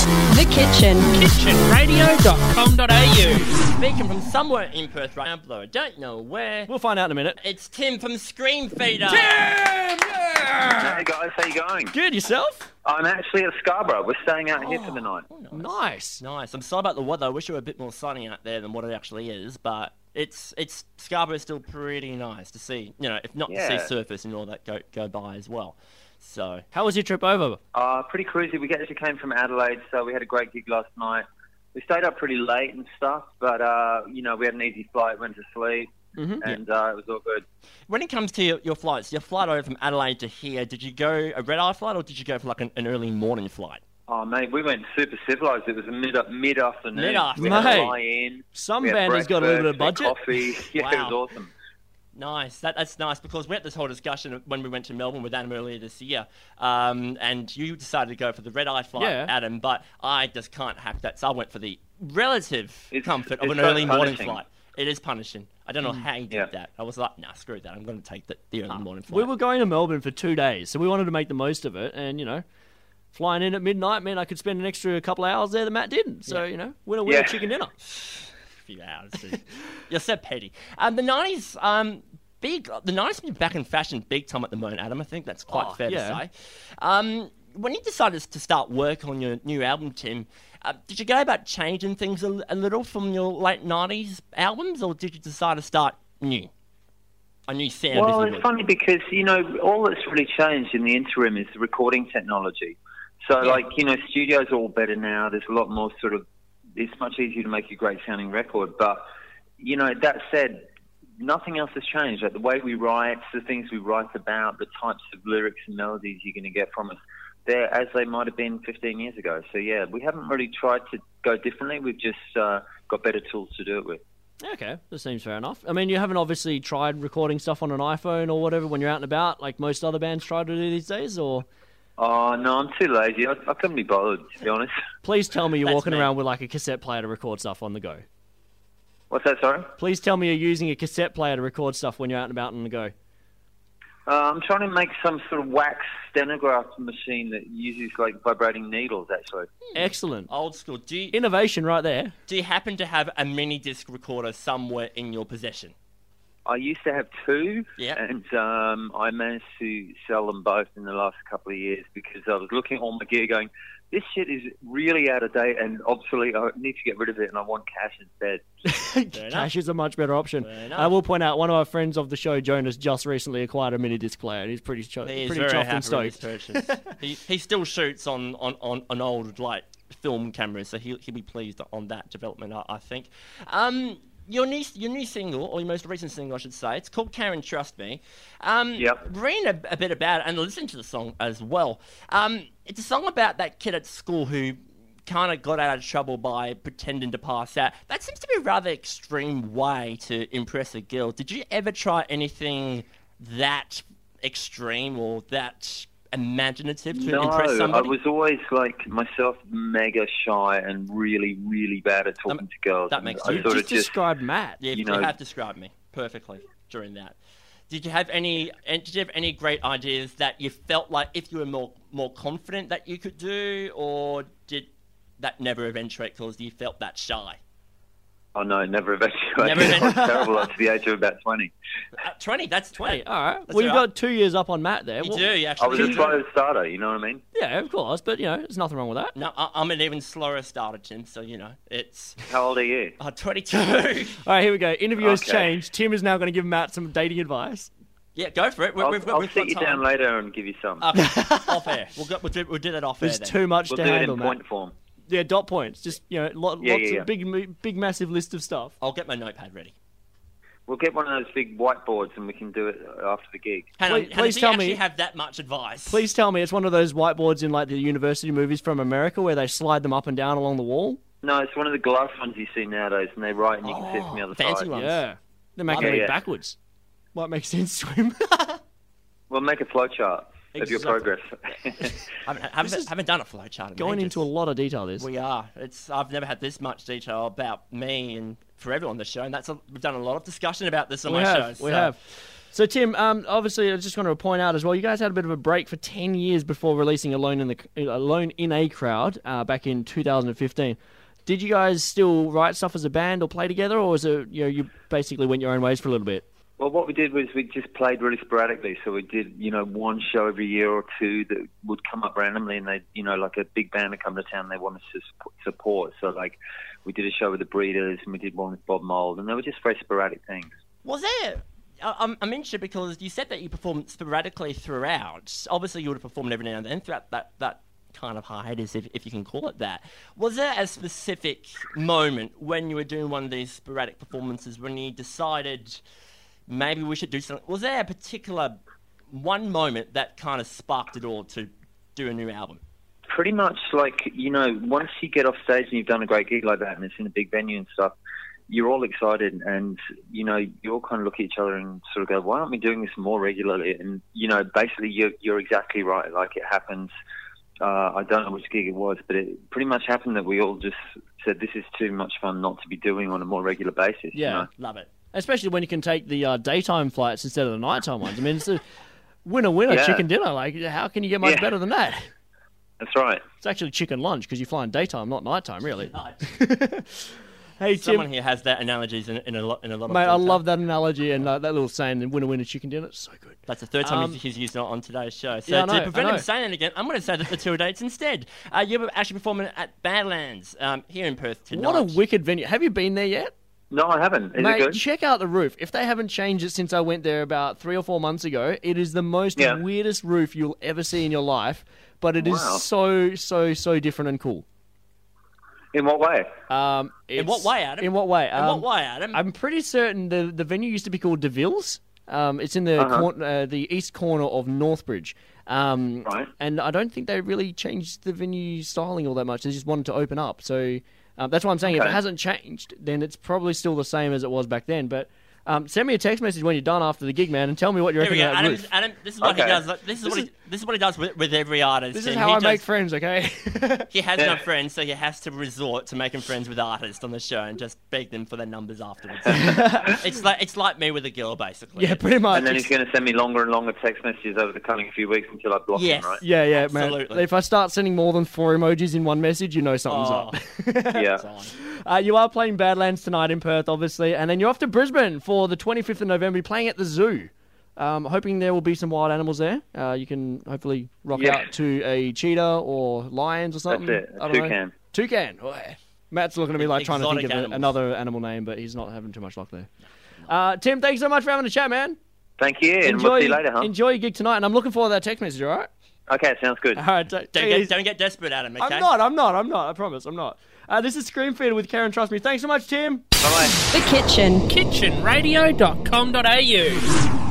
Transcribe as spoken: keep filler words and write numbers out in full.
The Kitchen. kitchen radio dot com dot a u. Speaking from somewhere in Perth right now, though I don't know where. We'll find out in a minute. It's Tim from Scream Feeder. Tim! Yeah! Hey guys, how you going? Good, yourself? I'm actually at Scarborough. We're staying out here for the night. Oh, nice. Nice. Nice. I'm sorry about the weather. I wish it were a bit more sunny out there than what it actually is, but it's it's Scarborough's still pretty nice to see. You know, if not Yeah. to see surface and all that go go by as well. So How was your trip over? Uh, pretty cruisy. We actually came from Adelaide, so we had a great gig last night. We stayed up pretty late and stuff, but, uh, you know, we had an easy flight, went to sleep, Mm-hmm. and uh, it was all good. when it comes to your, your flights, your flight over from Adelaide to here, did you go a red eye flight or did you go for like an, an early morning flight? Oh, mate, we went super civilised. It was a mid, mid-afternoon. Mid-afternoon. We had Mate, a lie-in. Some we had bandits got a little bit of breakfast, budget. we had coffee. Yeah, it Wow. was awesome. Nice. That, that's nice because we had this whole discussion when we went to Melbourne with Adam earlier this year. Um, and you decided to go for the red eye flight, Yeah. Adam, but I just can't hack that. So I went for the relative It's- comfort of it's an so early morning punishing. flight. It is punishing. I don't know how you did Yeah. that. I was like, nah, screw that. I'm going to take the, the early morning flight. We were going to Melbourne for two days, so we wanted to make the most of it. And, you know, flying in at midnight meant I could spend an extra couple of hours there that Matt didn't. So, Yeah. you know, winner, winner, Yeah. chicken dinner. few hours. Dude. You're so petty. Um, the nineties, um, big. The nineties been back in fashion big time at the moment, Adam. I think that's quite Oh, fair yeah. to say. Um, when you decided to start work on your new album, Tim, uh, did you go about changing things a, a little from your late nineties albums, or did you decide to start new? A new sound, Well, if you it's would? funny because, you know, all that's really changed in the interim is the recording technology. So, Yeah. like, you know, studios are all better now. There's a lot more sort of, it's much easier to make a great sounding record. But, you know, that said, nothing else has changed. Like the way we write, the things we write about, the types of lyrics and melodies you're going to get from us, they're as they might have been fifteen years ago. So, yeah, we haven't really tried to go differently. We've just uh, got better tools to do it with. Okay, that seems fair enough. I mean, you haven't obviously tried recording stuff on an iPhone or whatever when you're out and about, like most other bands try to do these days, or... Oh, no, I'm too lazy. I, I couldn't be bothered, to be honest. Please tell me you're That's walking me. around with like a cassette player to record stuff on the go. What's that, sorry? Please tell me you're using a cassette player to record stuff when you're out and about on the go. Uh, I'm trying to make some sort of wax stenograph machine that uses like vibrating needles, actually. Excellent. Old school. Do you, Innovation right there. do you happen to have a mini disc recorder somewhere in your possession? I used to have two, Yeah. and um, I managed to sell them both in the last couple of years because I was looking at all my gear going, this shit is really out of date and obsolete. I need to get rid of it, and I want cash instead. Fair enough. Cash is a much better option. Fair enough. I will point out, one of our friends of the show, Jonas, just recently acquired a mini disc player, and he's pretty, cho- He is pretty very chuffed happy and stoked. with his purchase. he, he still shoots on, on, on an old like film camera, so he'll, he'll be pleased on that development, I, I think. Um, your new your new single, or your most recent single, I should say, it's called "Karen Trust Me." Um, Yep. Reading a, a bit about it and listening to the song as well. Um, it's a song about that kid at school who kind of got out of trouble by pretending to pass out. That seems to be a rather extreme way to impress a girl. Did you ever try anything that extreme or that imaginative to no, impress I somebody? was always like myself, mega shy and really, really bad at talking Um, to girls. that And makes I sense. You sort just of just described Matt. Yeah, you you know- have described me perfectly during that. Did you have any? And did you have any great ideas that you felt like if you were more more confident that you could do, or did that never eventuate because you felt that shy? Oh no, never eventuated. Never I was eventuated. terrible up to the age of about twenty. Uh, Twenty. That's twenty. Hey, all right. That's Well, you've all right. got two years up on Matt there. You Well, do. You I actually. was a do. slow starter, you know what I mean? Yeah, of course, but you know, there's nothing wrong with that. No, I, I'm an even slower starter, Tim. So you know, it's How old are you? uh, twenty-two. All right, here we go. Interview has Okay. changed. Tim is now going to give Matt some dating advice. Yeah, go for it. We, I'll, we've got, I'll we've sit got you time. down later and give you some. Okay, off air. We'll, go, we'll, do, we'll do that off There's air. then. too much we'll to do it handle, in Matt. point form. Yeah, dot points. Just you know, lo- Yeah, lots yeah, yeah. of big, big, massive list of stuff. I'll get my notepad ready. We'll get one of those big whiteboards and we can do it after the gig. Hang on, Please- Hannah, please do tell you actually me- have that much advice? Please tell me it's one of those whiteboards in like the university movies from America where they slide them up and down along the wall. No, it's one of the glass ones you see nowadays, and they write and you can see it from the other fancy side. one. Yeah, they're making Yeah, it yeah. backwards. Might make sense to him. Well, make a flowchart of your Exactly. progress. I haven't, haven't, is haven't done a flowchart in Going ages. into a lot of detail. This. We are. It's. I've never had this much detail about me and for everyone on the show, and that's a, we've done a lot of discussion about this on We my have, shows. we so- have. So, Tim, um, obviously, I just want to point out as well, you guys had a bit of a break for ten years before releasing Alone in the Alone in a Crowd uh, back in two thousand fifteen. Did you guys still write stuff as a band or play together, or was it, you know, you basically went your own ways for a little bit? Well, what we did was we just played really sporadically. So we did, you know, one show every year or two that would come up randomly, and they, you know, like a big band would come to town, they wanted to support. So, like, we did a show with the Breeders, and we did one with Bob Mould, and they were just very sporadic things. Was there... I'm, I'm interested because you said that you performed sporadically throughout. Obviously, you would have performed every now and then throughout that, that kind of hiatus, if, if you can call it that. Was there a specific moment when you were doing one of these sporadic performances when you decided maybe we should do something? Was there a particular one moment that kind of sparked it all to do a new album? Pretty much, like, you know, once you get off stage and you've done a great gig like that and it's in a big venue and stuff, you're all excited, and, you know, you all kind of look at each other and sort of go, why aren't we doing this more regularly? And, you know, basically you're, you're exactly right. Like, it happens. Uh, I don't know which gig it was, but it pretty much happened that we all just said, this is too much fun not to be doing on a more regular basis. Yeah, you know? Love it. Especially when you can take the uh, daytime flights instead of the nighttime ones. I mean, it's a winner-winner yeah. chicken dinner. Like, how can you get much yeah. better than that? That's right. It's actually chicken lunch because you're flying daytime, not nighttime, really. Hey, Tim. Someone here has that analogies in, in, a, lot, in a lot of Mate, detail. I love that analogy and uh, that little saying, winner, winner, chicken dinner. It's so good. That's the third time um, he's used it on today's show. So yeah, I know, to prevent I know. him saying it again, I'm going to say that the tour dates instead. Uh, you're actually performing at Badlands um, here in Perth tonight. What a wicked venue. Have you been there yet? No, I haven't. Is Mate, it good? Check out the roof. If they haven't changed it since I went there about three or four months ago, it is the most yeah. weirdest roof you'll ever see in your life. But it wow. is so, so, so different and cool. In what way? Um, in what way, Adam? In what way? Um, in what way, Adam? I'm pretty certain the the venue used to be called DeVille's. Um, it's in the uh-huh. cor- uh, the east corner of Northbridge. Um, right. And I don't think they really changed the venue styling all that much. They just wanted to open up. So um, that's why I'm saying okay. if it hasn't changed, then it's probably still the same as it was back then. But um, send me a text message when you're done after the gig, man, and tell me what you reckon about that Adam, roof. Adam, this is what okay. he does. This is this what is, he. This is what he does with, with every artist. This is and how he I does, make friends. Okay. He has yeah. no friends, so he has to resort to making friends with artists on the show and just beg them for their numbers afterwards. it's like it's like me with a girl, basically. Yeah, pretty much. And then he's going to send me longer and longer text messages over the coming few weeks until I block yes. him, right? Yeah, yeah, Absolutely. man. If I start sending more than four emojis in one message, you know something's oh. up. yeah. Uh, you are playing Badlands tonight in Perth, obviously, and then you're off to Brisbane for the twenty-fifth of November. You're playing at the zoo. Um, hoping there will be some wild animals there. Uh, you can hopefully rock yeah. out to a cheetah or lions or something. That's it. A I don't toucan. Know. Toucan. Oh, yeah. Matt's looking at me like trying to think of a, animals. another animal name, but he's not having too much luck there. Uh, Tim, thanks so much for having a chat, man. Thank you, and enjoy, we'll see you later, huh? Enjoy your gig tonight, and I'm looking forward to that text message, all right? Okay, sounds good. All right, don't, get, don't get desperate, Adam, okay? I'm not, I'm not, I'm not, I promise, I'm not. Uh, this is Scream Feeder with Karen Trust Me. Thanks so much, Tim. Bye-bye. The Kitchen. kitchen radio dot com dot a u